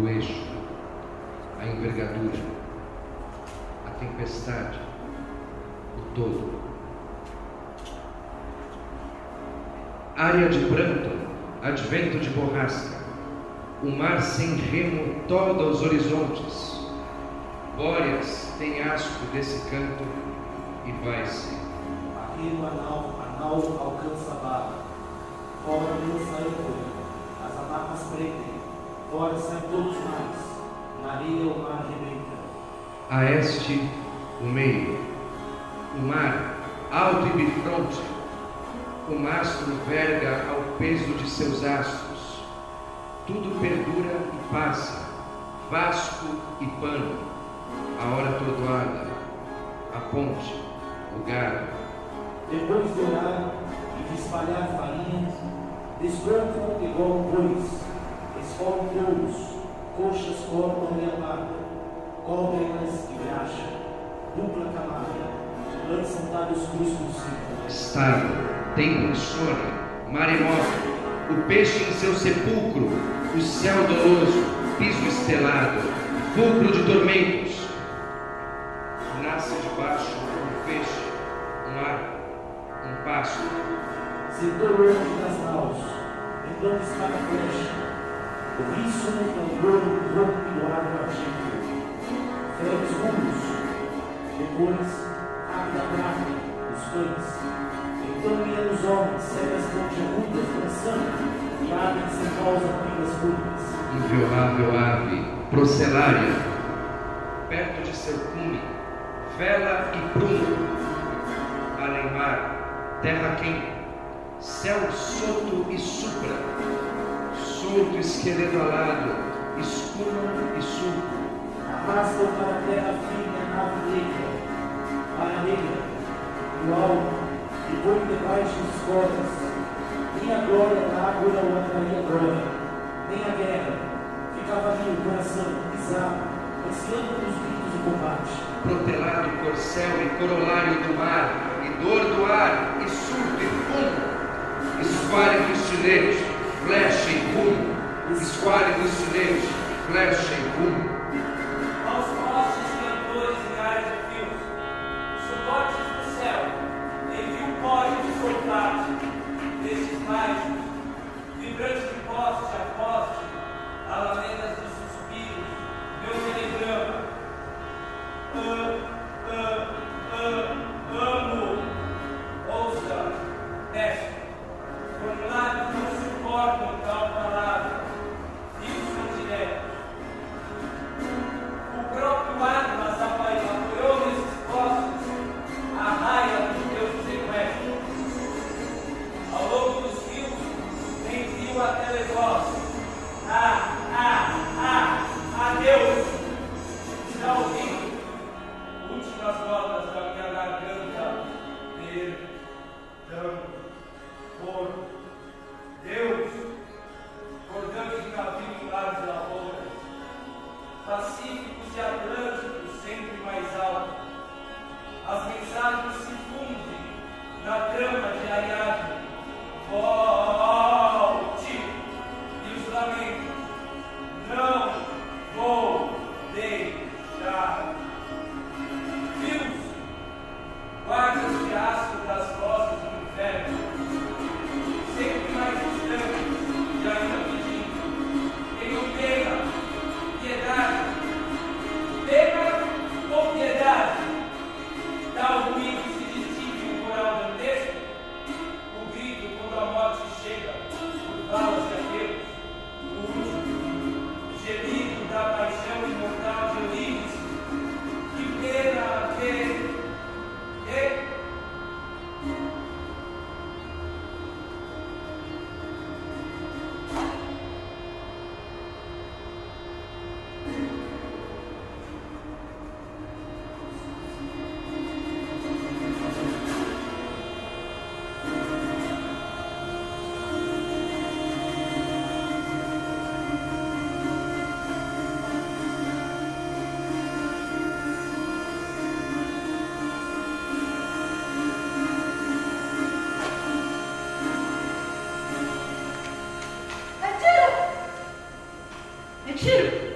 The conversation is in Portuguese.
do eixo, a envergadura, a tempestade, o todo. Área de pranto, advento de borrasca, o mar sem remo tolda os horizontes, Bóreas tem asco desse canto e vai-se. Aquilo a nau alcança a barra, fora dança a âncora, as amarras prendem, fora saem todos mais, na areia o mar rebenta. A este, o meio, o mar, alto e bifronte, o mastro verga ao peso de seus astros, tudo perdura e passa, vasco e pano, a hora tordoada, a ponte, o gado. Depois de orar e de espalhar farinha, despontam igual bois, esfolam touros, coxas cortam-lhe a barba, cobrem-nas e graxa, dupla camada, lançam talhos cruz por cima. Estado, tempo insônia, maremoto, o peixe em seu sepulcro, o céu doloso, piso estelado, fulcro de tormentos. Nasce debaixo um peixe, um ar, um pasto. Sentou longe das naus, então dispara a flecha, o riso no tambor rompe do ar argento, fere os rumos, depois abre a prata, os pães. Então ia nos homens, segue as pontiagudas, dançando, e abrem sem pausa pingas curvas. Inviolável ave, procelária, perto de seu cume, vela e prumo, além-mar, terra quente, céu solto e supra, solto esqueleto alado, escuma e sulco. Arrastam para a terra firme a nave negra, para negra, no alto, e põe debaixo dos cordas. Nem a glória da água não atraía a glória, nem a guerra. Ficava ali o coração pisado, ansiando pelos gritos de combate. Protelado corcel e corolário do mar, e dor do ar, e surto e fumo. Esquálido estilete, flecha e rumo. Esquálido estilete, flecha e rumo. Aos postes cantores e galhos de fios, suportes do céu, envia um pódio de soldados, destes mágicos, vibrantes de poste a poste, alamedas de suspiros, meu telegrama. Amo, ouça, mestre, formulários não suportam tal palavra, fios são diretos. O próprio Atlas apoiou nesses postos a raia dos teus sequestros. Ao longo dos fios, envio a televoz. Adeus! Está ouvindo? Últimas notas da minha garganta. Perdão. Por Deus, cordão de navio em lares de lavouras, pacíficos e atlânticos sempre mais alto. As mensagens se fundem na trama de Ariadne. Volte! E os lamentos. Não vou deixar. Fios, guardas de aço das costas do inferno, sempre mais distantes e ainda pedindo. Tenham pena, piedade. Pena ou piedade? Tal ruído se distingue um coral dantesco, o grito quando a morte chega, por balas de adeus, o último, o gemido da paixão imortal de Eurídice. Que pena que... É tiro!